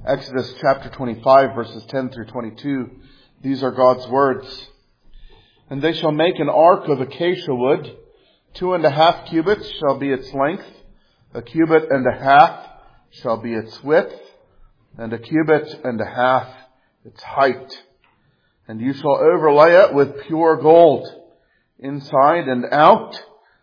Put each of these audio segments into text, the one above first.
Exodus chapter 25, verses 10 through 22. These are God's words. And they shall make an ark of acacia wood. 2.5 cubits shall be its length. 1.5 cubits shall be its width. And 1.5 cubits its height. And you shall overlay it with pure gold. Inside and out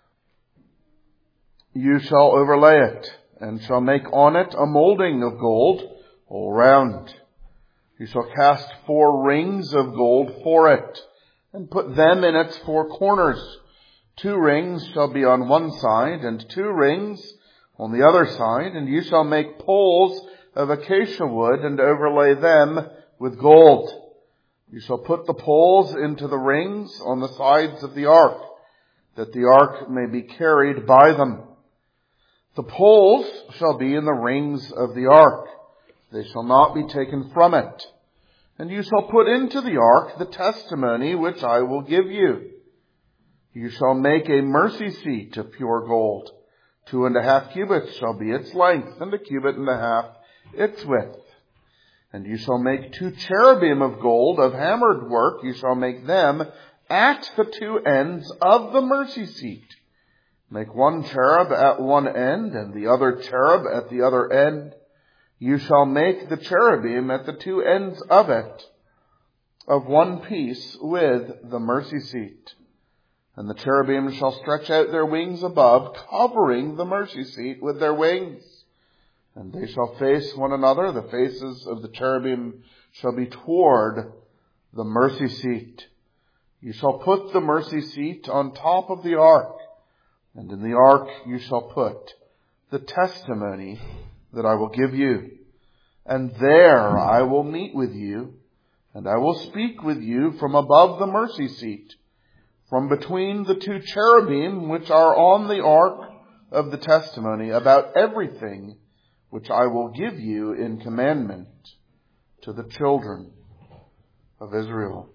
you shall overlay it, and shall make on it a molding of gold all round. You shall cast 4 rings of gold for it, and put them in its 4 corners. 2 rings shall be on one side, and 2 rings on the other side. And you shall make poles of acacia wood, and overlay them with gold. You shall put the poles into the rings on the sides of the ark, that the ark may be carried by them. The poles shall be in the rings of the ark. They shall not be taken from it. And you shall put into the ark the testimony which I will give you. You shall make a mercy seat of pure gold. 2.5 cubits shall be its length, and 1.5 cubits its width. And you shall make 2 cherubim of gold of hammered work. You shall make them at the 2 ends of the mercy seat. Make 1 cherub at one end, and the other cherub at the other end. You shall make the cherubim at the 2 ends of it, of one piece with the mercy seat. And the cherubim shall stretch out their wings above, covering the mercy seat with their wings. And they shall face one another. The faces of the cherubim shall be toward the mercy seat. You shall put the mercy seat on top of the ark. And in the ark you shall put the testimony that I will give you. And there I will meet with you, and I will speak with you from above the mercy seat, from between the 2 cherubim which are on the ark of the testimony, about everything which I will give you in commandment to the children of Israel.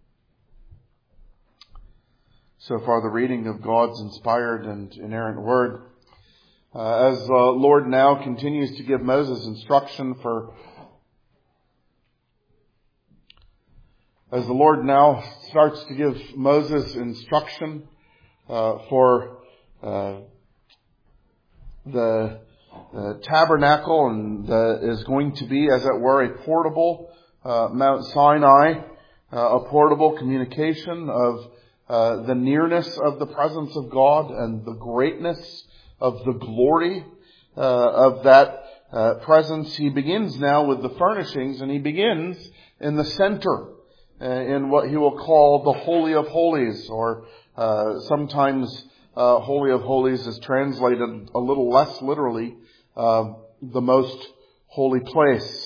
So far, the reading of God's inspired and inerrant word. As the Lord now continues to give Moses instruction as the Lord now starts to give Moses instruction for the tabernacle, and is going to be, as it were, a portable Mount Sinai, a portable communication of the nearness of the presence of God and the greatness of the glory of that presence. He begins now with the furnishings, and he begins in the center, in what he will call the Holy of Holies, or sometimes Holy of Holies is translated a little less literally, the most holy place.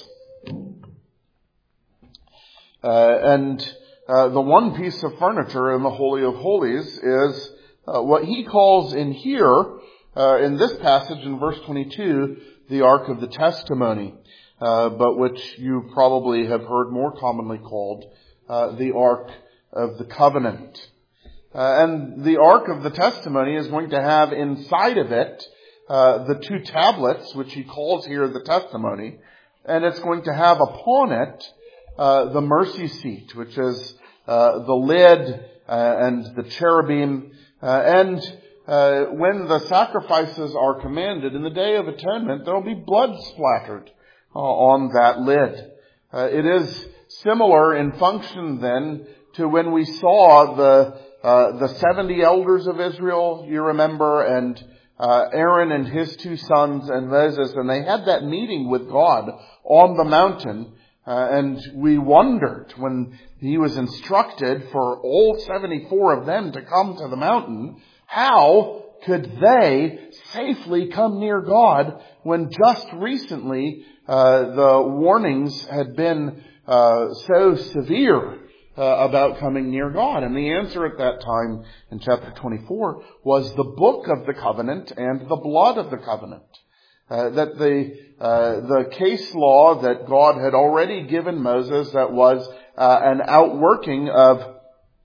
The one piece of furniture in the Holy of Holies is what he calls in here, in this passage in verse 22, the Ark of the Testimony, but which you probably have heard more commonly called the Ark of the Covenant. And the Ark of the Testimony is going to have inside of it the 2 tablets, which he calls here the testimony, and it's going to have upon it the mercy seat, which is the lid and the cherubim. And when the sacrifices are commanded in the Day of Atonement, there will be blood splattered on that lid. It is similar in function then to when we saw the 70 elders of Israel, you remember, and Aaron and his 2 sons and Moses, and they had that meeting with God on the mountain. And we wondered when he was instructed for all 74 of them to come to the mountain, how could they safely come near God when just recently the warnings had been so severe about coming near God? And the answer at that time in chapter 24 was the book of the covenant and the blood of the covenant. That the case law that God had already given Moses, that was an outworking of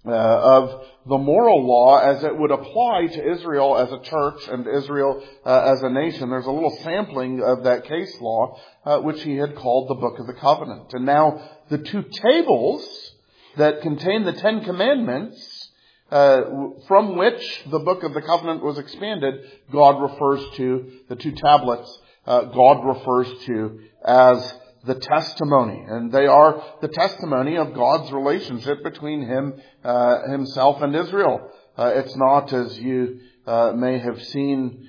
of the moral law as it would apply to Israel as a church and Israel as a nation. There's a little sampling of that case law, which he had called the Book of the Covenant. And now the two tables that contain the Ten Commandments, from which the Book of the Covenant was expanded, God refers to, the two tablets, God refers to as the testimony. And they are the testimony of God's relationship between himself and Israel. It's not, as you may have seen,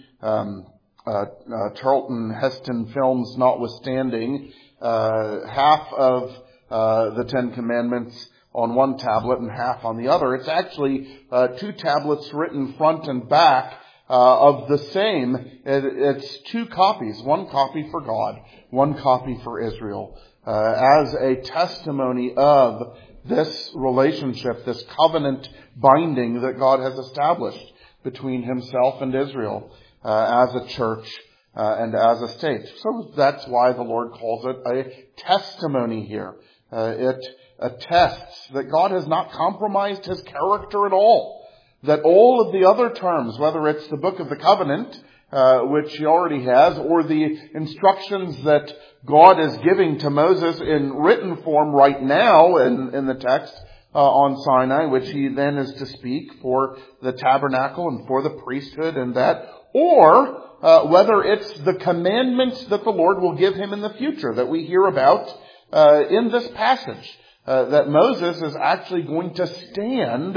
Charlton Heston films notwithstanding, half of the Ten Commandments on one tablet and half on the other. It's actually two tablets written front and back of the same. It's two copies, one copy for God, one copy for Israel, as a testimony of this relationship, this covenant binding that God has established between himself and Israel as a church and as a state. So that's why the Lord calls it a testimony here. It attests that God has not compromised his character at all. That all of the other terms, whether it's the Book of the Covenant, which he already has, or the instructions that God is giving to Moses in written form right now in the text on Sinai, which he then is to speak for the tabernacle and for the priesthood and that, or whether it's the commandments that the Lord will give him in the future that we hear about in this passage, that Moses is actually going to stand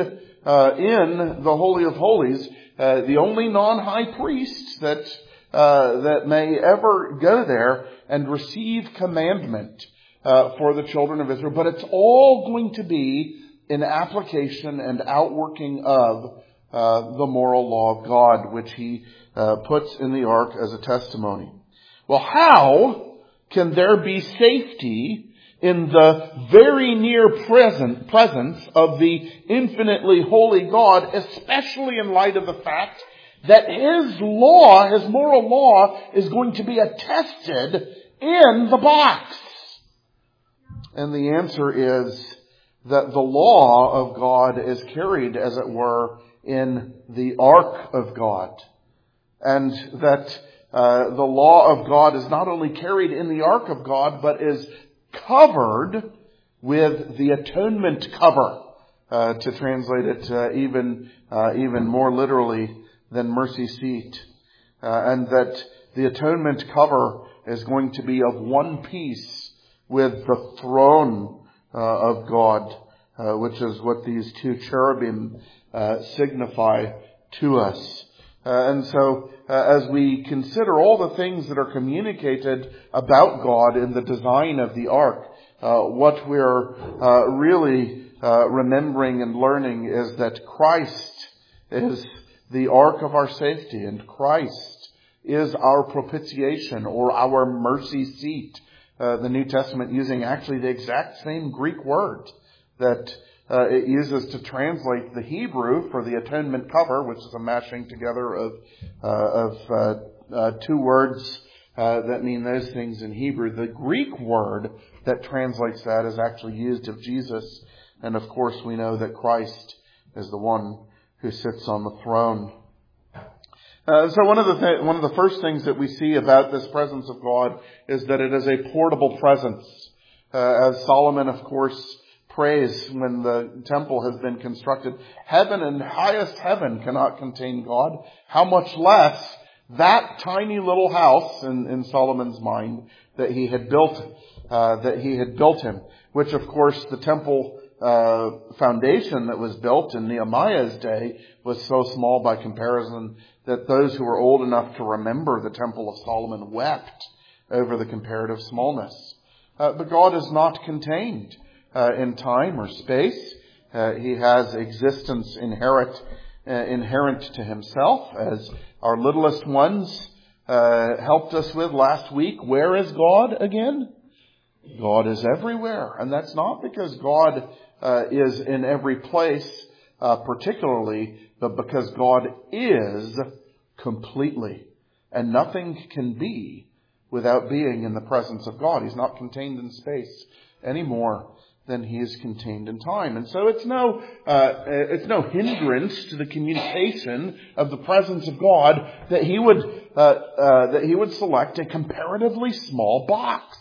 in the Holy of Holies, the only non-high priest that may ever go there and receive commandment for the children of Israel. But it's all going to be in application and outworking of the moral law of God, which he puts in the ark as a testimony. Well, how can there be safety in the very near presence of the infinitely holy God, especially in light of the fact that his law, his moral law, is going to be attested in the box? And the answer is that the law of God is carried, as it were, in the ark of God. And that the law of God is not only carried in the ark of God, but is covered with the atonement cover, to translate it even more literally than mercy seat, and that the atonement cover is going to be of one piece with the throne of God, which is what these two cherubim signify to us. And so, as we consider all the things that are communicated about God in the design of the ark, what we're really remembering and learning is that Christ is the ark of our safety, and Christ is our propitiation or our mercy seat. The New Testament using actually the exact same Greek word that it uses to translate the Hebrew for the atonement cover, which is a mashing together of two words that mean those things in Hebrew. The Greek word that translates that is actually used of Jesus. And of course we know that Christ is the one who sits on the throne. So one of the first things that we see about this presence of God is that it is a portable presence. As Solomon, of course, prays when the temple has been constructed, heaven and highest heaven cannot contain God. How much less that tiny little house in Solomon's mind that he had built him, which of course the temple foundation that was built in Nehemiah's day was so small by comparison that those who were old enough to remember the Temple of Solomon wept over the comparative smallness. But God is not contained in time or space. He has existence inherent to himself, as our littlest ones helped us with last week. Where is God again? God is everywhere. And that's not because God is in every place particularly, but because God is completely. And nothing can be without being in the presence of God. He's not contained in space anymore than he is contained in time. And so it's no hindrance to the communication of the presence of God that he would select a comparatively small box.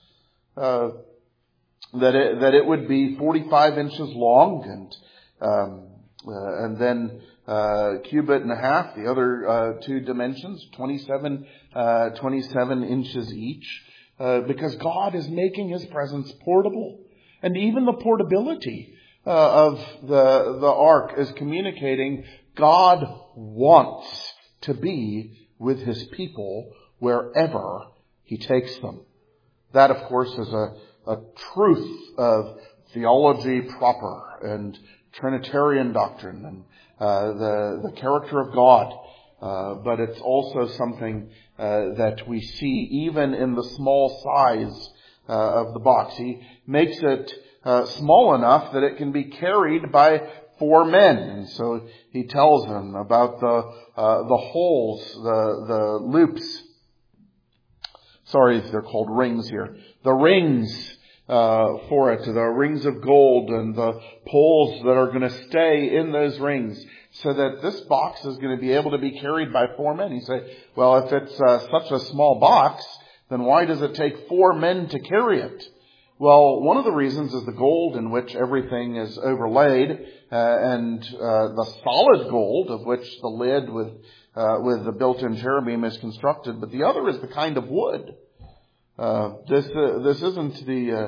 That it would be 45 inches long and then cubit and a half, the other two dimensions, 27 inches each, because God is making his presence portable. And even the portability of the ark is communicating God wants to be with his people wherever he takes them. That, of course, is a truth of theology proper and Trinitarian doctrine and the character of God. But it's also something that we see even in the small size of the box. He makes it small enough that it can be carried by 4 men. And so he tells them about the holes, the loops. Sorry, they're called rings here. The rings for it, the rings of gold and the poles that are going to stay in those rings, so that this box is going to be able to be carried by 4 men. You say, well, if it's such a small box, then why does it take 4 men to carry it? Well, one of the reasons is the gold in which everything is overlaid, and the solid gold of which the lid with the built-in cherubim is constructed. But the other is the kind of wood. This isn't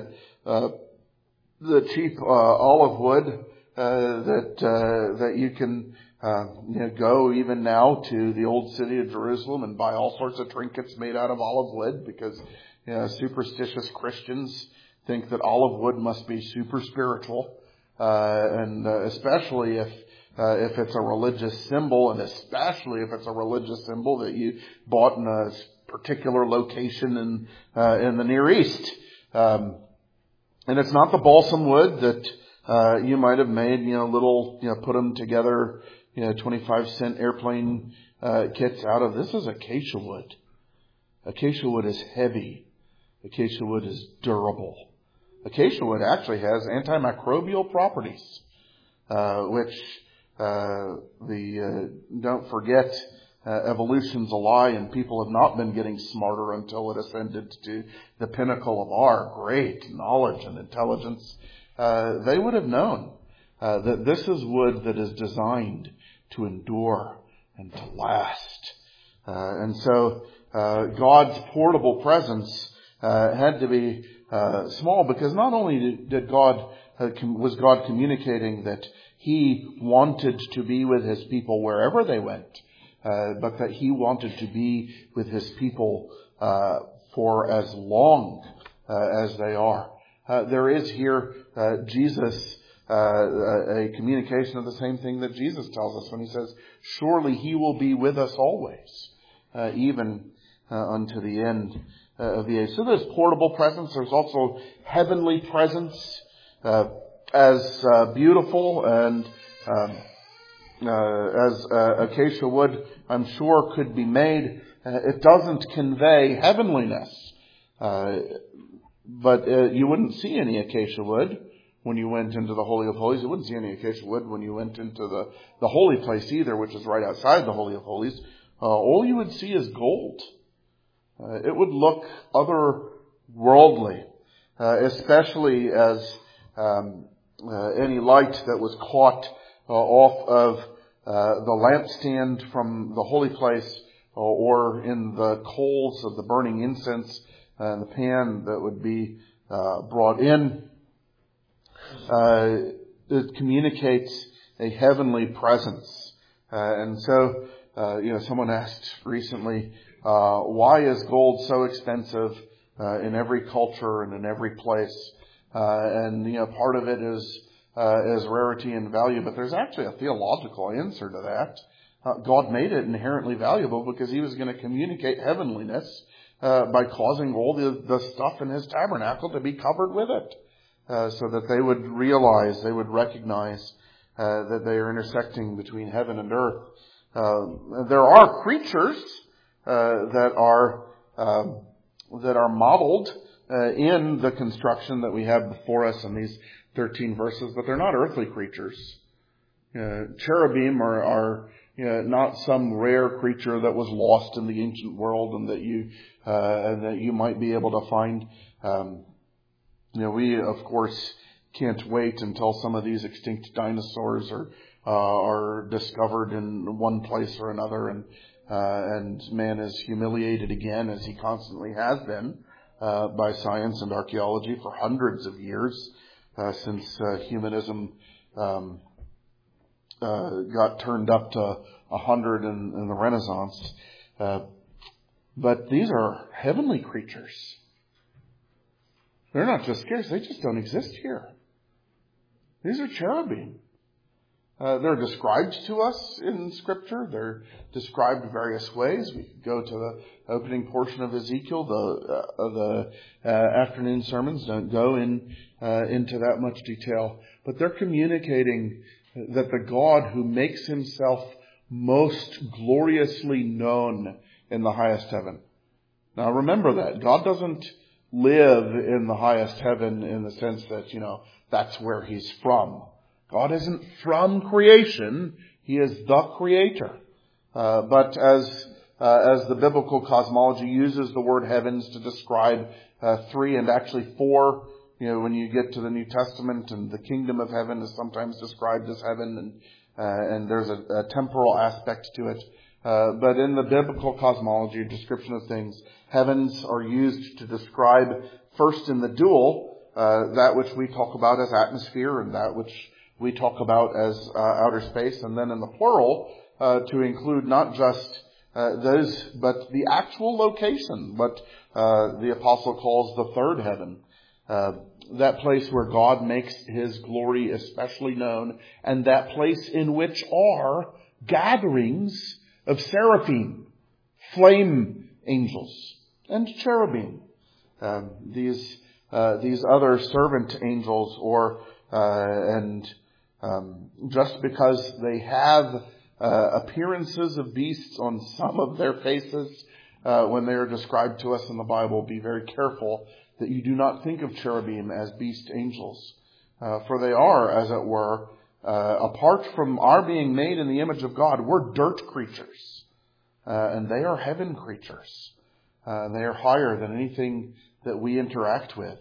the cheap olive wood that you can go even now to the old city of Jerusalem and buy all sorts of trinkets made out of olive wood, because superstitious Christians think that olive wood must be super spiritual, and especially if it's a religious symbol, and especially if it's a religious symbol that you bought in a particular location in the Near East. And it's not the balsam wood that you might have made, put them together, 25-cent airplane kits out of. This is acacia wood. Acacia wood is heavy. Acacia wood is durable. Acacia wood actually has antimicrobial properties, which don't forget, evolution's a lie, and people have not been getting smarter until it ascended to the pinnacle of our great knowledge and intelligence. They would have known that this is wood that is designed to endure and to last. And so God's portable presence had to be small, because not only was God communicating that he wanted to be with his people wherever they went, but that he wanted to be with his people for as long as they are. There is here Jesus, a communication of the same thing that Jesus tells us when he says, surely he will be with us always, even unto the end of the age. So there's portable presence. There's also heavenly presence, as beautiful and as acacia wood, I'm sure, could be made. It doesn't convey heavenliness. But you wouldn't see any acacia wood when you went into the Holy of Holies. You wouldn't see any acacia wood when you went into the holy place either, which is right outside the Holy of Holies. All you would see is gold. It would look otherworldly, especially as any light that was caught off of the lampstand from the holy place, or in the coals of the burning incense and the pan that would be brought in. It communicates a heavenly presence. And so, someone asked recently, why is gold so expensive in every culture and in every place? And part of it is rarity and value, but there's actually a theological answer to that. God made it inherently valuable because he was going to communicate heavenliness by causing all the stuff in his tabernacle to be covered with it, so that they would realize, they would recognize that they are intersecting between heaven and earth. There are creatures that are modeled in the construction that we have before us in these 13 verses, but they're not earthly creatures. Cherubim are not some rare creature that was lost in the ancient world and that you might be able to find. We of course can't wait until some of these extinct dinosaurs are discovered in one place or another, and man is humiliated again, as he constantly has been, by science and archaeology for hundreds of years, since humanism got turned up to 100 in the Renaissance. But these are heavenly creatures. They're not just scarce, they just don't exist here. These are cherubim. They're described to us in Scripture. They're described various ways. We could go to the opening portion of Ezekiel. The afternoon sermons don't go into that much detail. But they're communicating that the God who makes himself most gloriously known in the highest heaven. Now remember that. God doesn't live in the highest heaven in the sense that, that's where he's from. God isn't from creation. He is the creator. But as the biblical cosmology uses the word heavens to describe 3 and actually 4, when you get to the New Testament, and the kingdom of heaven is sometimes described as heaven, and there's a temporal aspect to it. But in the biblical cosmology, description of things, heavens are used to describe first in the dual, that which we talk about as atmosphere and that which we talk about as outer space, and then in the plural to include not just those, but the actual location, what the apostle calls the third heaven, that place where God makes his glory especially known, and that place in which are gatherings of seraphim, flame angels, and cherubim. These other servant angels, just because they have appearances of beasts on some of their faces when they are described to us in the Bible, be very careful that you do not think of cherubim as beast angels. For they are, as it were, apart from our being made in the image of God, we're dirt creatures. And they are heaven creatures. They are higher than anything that we interact with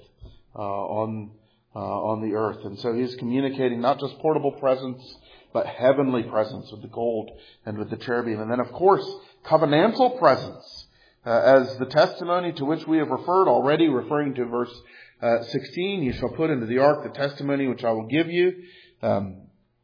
on the earth. And so he's communicating not just portable presence, but heavenly presence with the gold and with the cherubim. And then, of course, covenantal presence. As the testimony to which we have referred already, referring to verse 16, you shall put into the ark the testimony which I will give you. And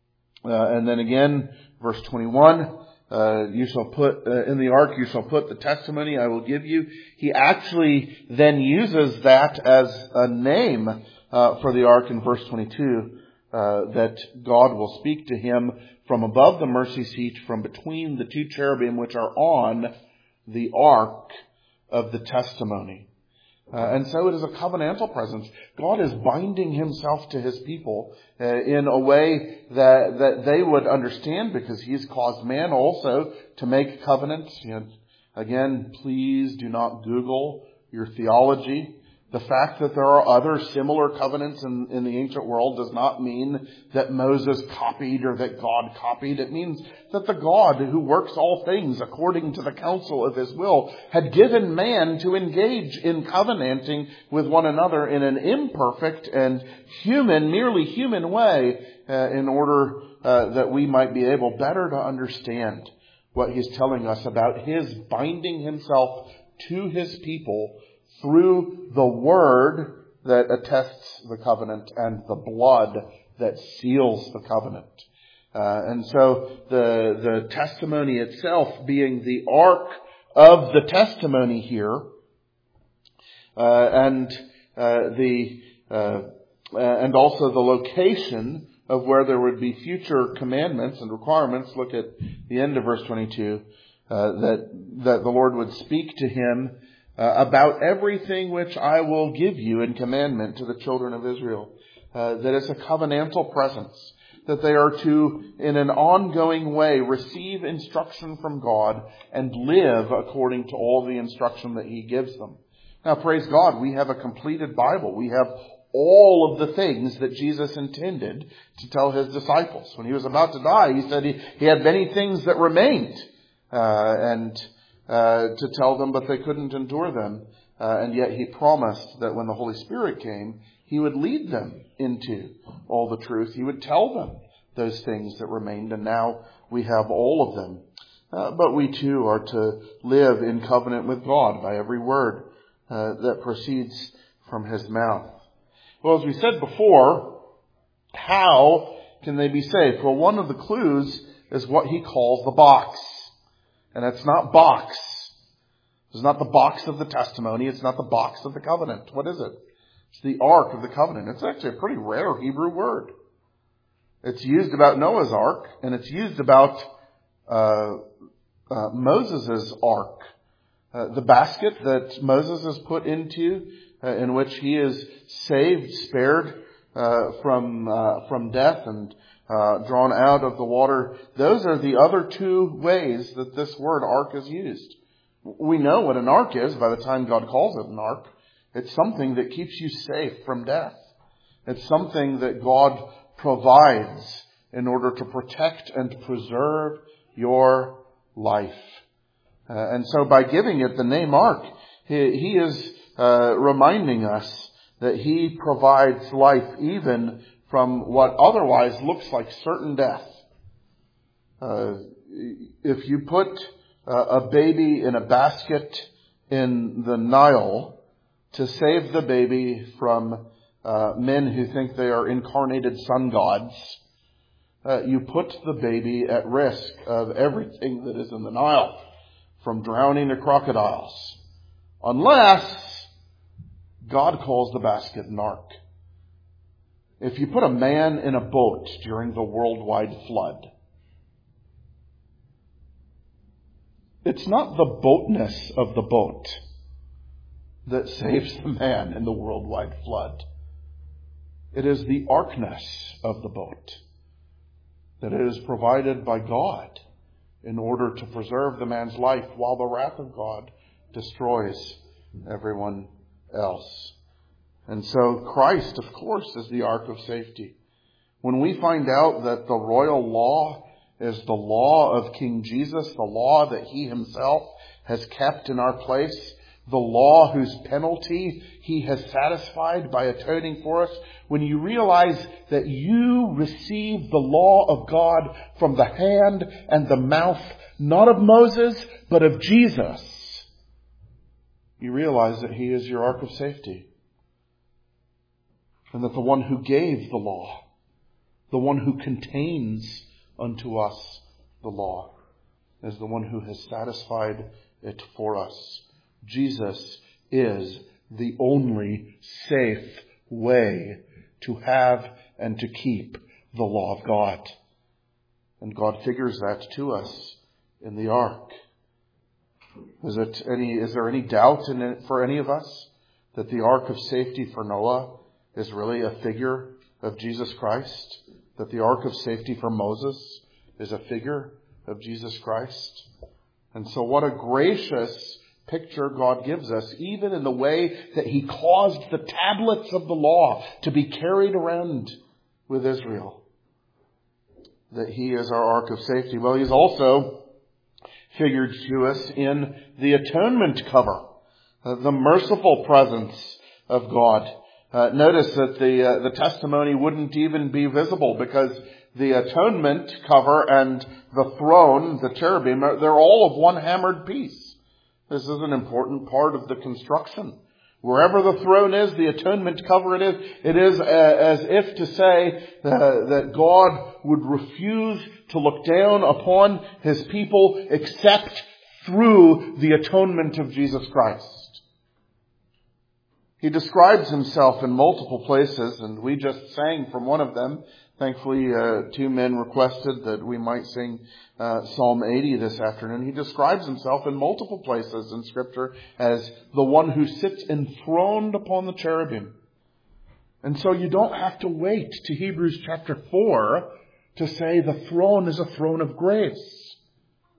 then again, verse 21, you shall put in the ark, you shall put the testimony I will give you. He actually then uses that as a name for the ark in verse 22, that God will speak to him from above the mercy seat, from between the 2 cherubim which are on the ark of the testimony. And so it is a covenantal presence. God is binding himself to his people in a way that they would understand, because he's caused man also to make covenants. Again, please do not Google your theology. The fact that there are other similar covenants in the ancient world does not mean that Moses copied or that God copied. It means that the God who works all things according to the counsel of his will had given man to engage in covenanting with one another in an imperfect and merely human way, in order that we might be able better to understand what he's telling us about his binding himself to his people through the word that attests the covenant and the blood that seals the covenant. And so the testimony itself being the ark of the testimony here, and also the location of where there would be future commandments and requirements. Look at the end of verse 22, that the Lord would speak to him about everything which I will give you in commandment to the children of Israel. That it's a covenantal presence, that they are to, in an ongoing way, receive instruction from God and live according to all the instruction that he gives them. Now, praise God, we have a completed Bible. We have all of the things that Jesus intended to tell his disciples. When he was about to die, he said he had many things that remained to tell them, but they couldn't endure them. And yet he promised that when the Holy Spirit came, he would lead them into all the truth. He would tell them those things that remained, and now we have all of them. But we too are to live in covenant with God by every word that proceeds from his mouth. Well, as we said before, how can they be saved? Well, one of the clues is what he calls the box. And it's not box. It's not the box of the testimony. It's not the box of the covenant. What is it? It's the ark of the covenant. It's actually a pretty rare Hebrew word. It's used about Noah's ark, and it's used about Moses' ark. The basket that Moses is put into, in which he is saved, spared from death and drawn out of the water. Those are the other two ways that this word ark is used. We know what an ark is by the time God calls it an ark. It's something that keeps you safe from death. It's something that God provides in order to protect and preserve your life. And so by giving it the name ark, he is reminding us that he provides life even from what otherwise looks like certain death. If you put a baby in a basket in the Nile to save the baby from men who think they are incarnated sun gods, you put the baby at risk of everything that is in the Nile, from drowning to crocodiles, unless God calls the basket an ark. If you put a man in a boat during the worldwide flood, it's not the boatness of the boat that saves the man in the worldwide flood. It is the arkness of the boat, that it is provided by God in order to preserve the man's life while the wrath of God destroys everyone else. And so Christ, of course, is the ark of safety. When we find out that the royal law is the law of King Jesus, the law that he himself has kept in our place, the law whose penalty he has satisfied by atoning for us, when you realize that you receive the law of God from the hand and the mouth, not of Moses, but of Jesus, you realize that he is your ark of safety. And that the one who gave the law, the one who contains unto us the law, is the one who has satisfied it for us. Jesus is the only safe way to have and to keep the law of God. And God figures that to us in the ark. Is there any doubt in it for any of us that the ark of safety for Noah is really a figure of Jesus Christ? That the ark of safety for Moses is a figure of Jesus Christ? And so what a gracious picture God gives us, even in the way that he caused the tablets of the law to be carried around with Israel. That he is our ark of safety. Well, he's also figured to us in the atonement cover, the merciful presence of God. Notice that the testimony wouldn't even be visible because the atonement cover and the throne, the cherubim, they're all of one hammered piece. This is an important part of the construction. Wherever the throne is, the atonement cover it is as if to say that God would refuse to look down upon his people except through the atonement of Jesus Christ. He describes himself in multiple places, and we just sang from one of them. Thankfully, two men requested that we might sing Psalm 80 this afternoon. He describes himself in multiple places in Scripture as the one who sits enthroned upon the cherubim. And so you don't have to wait to Hebrews chapter 4 to say the throne is a throne of grace.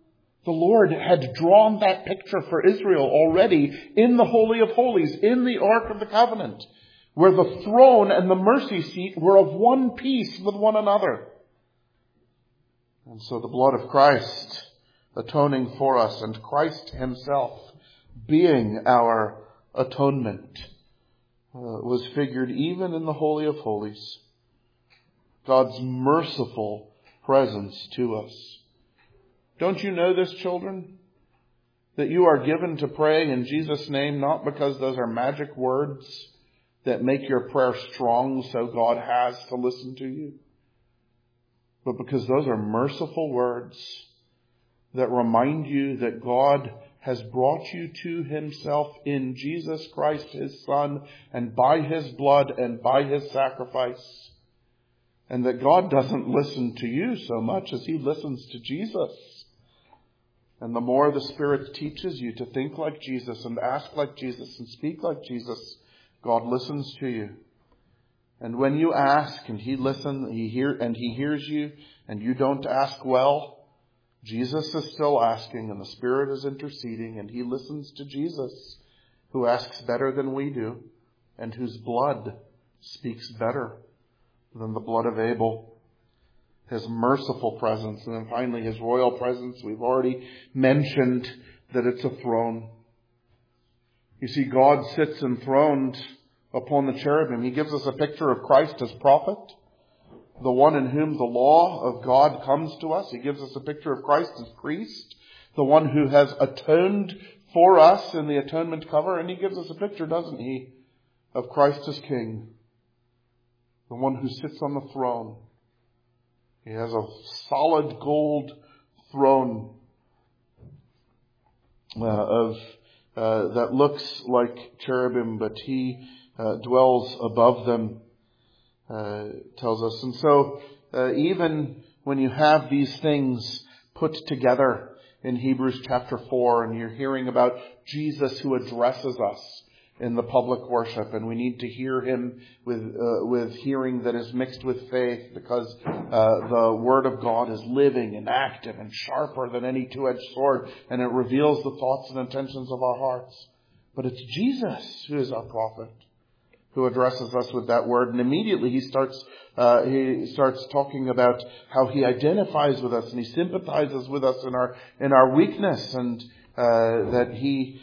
The Lord had drawn that picture for Israel already in the Holy of Holies, in the Ark of the Covenant, where the throne and the mercy seat were of one piece with one another. And so the blood of Christ atoning for us, and Christ himself being our atonement, was figured even in the Holy of Holies. God's merciful presence to us. Don't you know this, children? That you are given to pray in Jesus' name, not because those are magic words that make your prayer strong so God has to listen to you, but because those are merciful words that remind you that God has brought you to himself in Jesus Christ, his Son, and by his blood and by his sacrifice. And that God doesn't listen to you so much as he listens to Jesus. And the more the Spirit teaches you to think like Jesus and ask like Jesus and speak like Jesus, God listens to you. And when you ask and he listens, he hears you, and you don't ask well, Jesus is still asking, and the Spirit is interceding, and he listens to Jesus, who asks better than we do, and whose blood speaks better than the blood of Abel. His merciful presence, and then finally his royal presence. We've already mentioned that it's a throne. You see, God sits enthroned upon the cherubim. He gives us a picture of Christ as prophet, the one in whom the law of God comes to us. He gives us a picture of Christ as priest, the one who has atoned for us in the atonement cover. And he gives us a picture, doesn't he, of Christ as king, the one who sits on the throne. He has a solid gold throne that looks like cherubim, but he dwells above them, tells us. And so even when you have these things put together in Hebrews chapter 4, and you're hearing about Jesus who addresses us in the public worship, and we need to hear him with hearing that is mixed with faith, because the Word of God is living and active and sharper than any two-edged sword, and it reveals the thoughts and intentions of our hearts. But it's Jesus who is our prophet, who addresses us with that word, and immediately he starts talking about how he identifies with us and he sympathizes with us in our weakness, and that he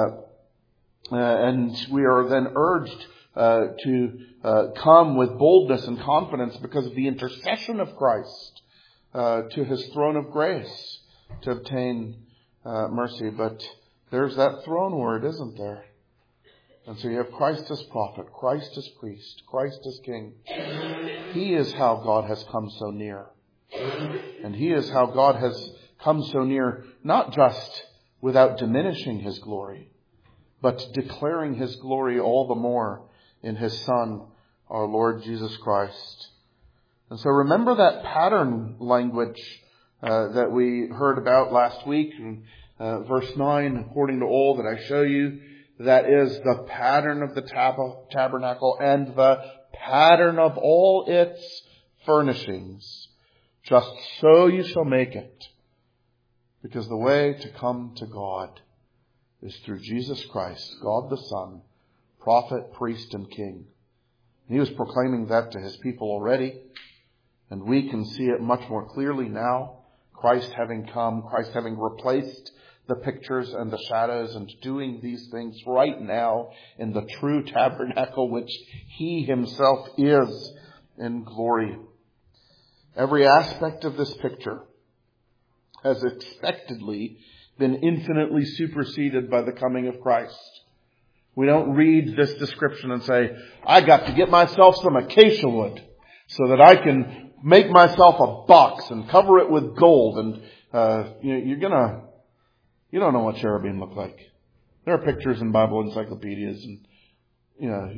and we are then urged to come with boldness and confidence because of the intercession of Christ to his throne of grace to obtain mercy. But there's that throne word, isn't there? And so you have Christ as prophet, Christ as priest, Christ as king. He is how God has come so near. And he is how God has come so near, not just without diminishing his glory, but declaring his glory all the more in his Son, our Lord Jesus Christ. And so remember that pattern language that we heard about last week in verse 9, according to all that I show you, that is the pattern of the tabernacle and the pattern of all its furnishings. Just so you shall make it, because the way to come to God is through Jesus Christ, God the Son, prophet, priest, and king. And he was proclaiming that to his people already, and we can see it much more clearly now. Christ having come, Christ having replaced the pictures and the shadows, and doing these things right now in the true tabernacle which he himself is in glory. Every aspect of this picture has expectedly been infinitely superseded by the coming of Christ. We don't read this description and say, I got to get myself some acacia wood so that I can make myself a box and cover it with gold. And you don't know what cherubim look like. There are pictures in Bible encyclopedias, and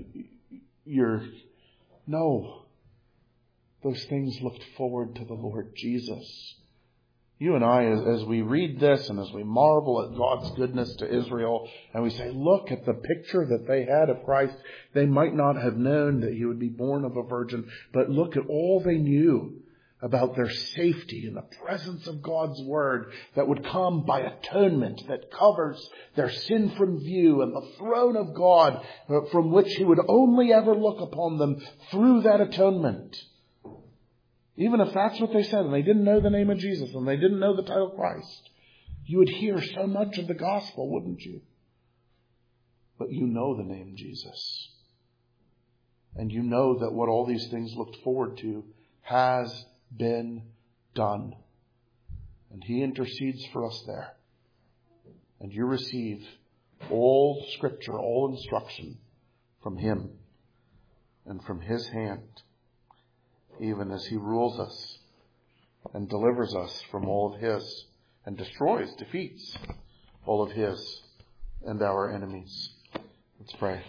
no. Those things looked forward to the Lord Jesus. You and I, as we read this and as we marvel at God's goodness to Israel, and we say, look at the picture that they had of Christ. They might not have known that he would be born of a virgin, but look at all they knew about their safety in the presence of God's Word that would come by atonement that covers their sin from view, and the throne of God from which He would only ever look upon them through that atonement. Even if that's what they said, and they didn't know the name of Jesus, and they didn't know the title Christ, you would hear so much of the gospel, wouldn't you? But you know the name Jesus. And you know that what all these things looked forward to has been done. And He intercedes for us there. And you receive all Scripture, all instruction from Him and from His hand, even as He rules us and delivers us from all of His, and destroys, defeats all of His and our enemies. Let's pray.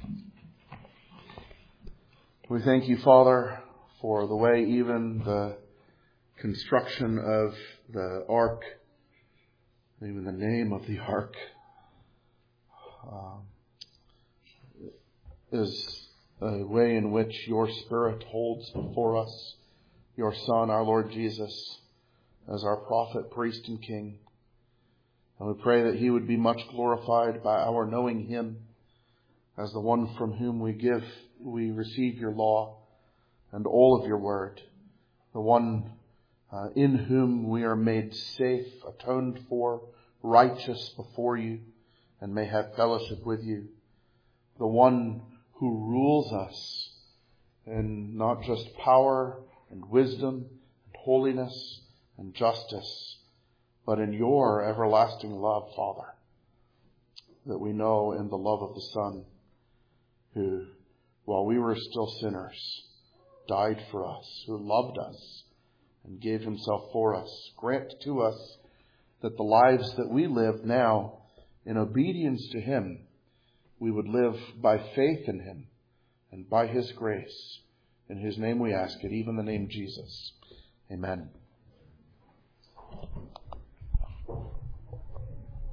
We thank you, Father, for the way even the construction of the ark, even the name of the ark, is a way in which your Spirit holds before us your Son, our Lord Jesus, as our prophet, priest, and king. And we pray that He would be much glorified by our knowing Him as the one from whom we receive your law and all of your word, the one in whom we are made safe, atoned for, righteous before you, and may have fellowship with you, the one who rules us in not just power and wisdom and holiness and justice, but in your everlasting love, Father, that we know in the love of the Son, who, while we were still sinners, died for us, who loved us and gave Himself for us. Grant to us that the lives that we live now in obedience to Him, we would live by faith in Him and by His grace. In His name we ask it, even the name Jesus. Amen.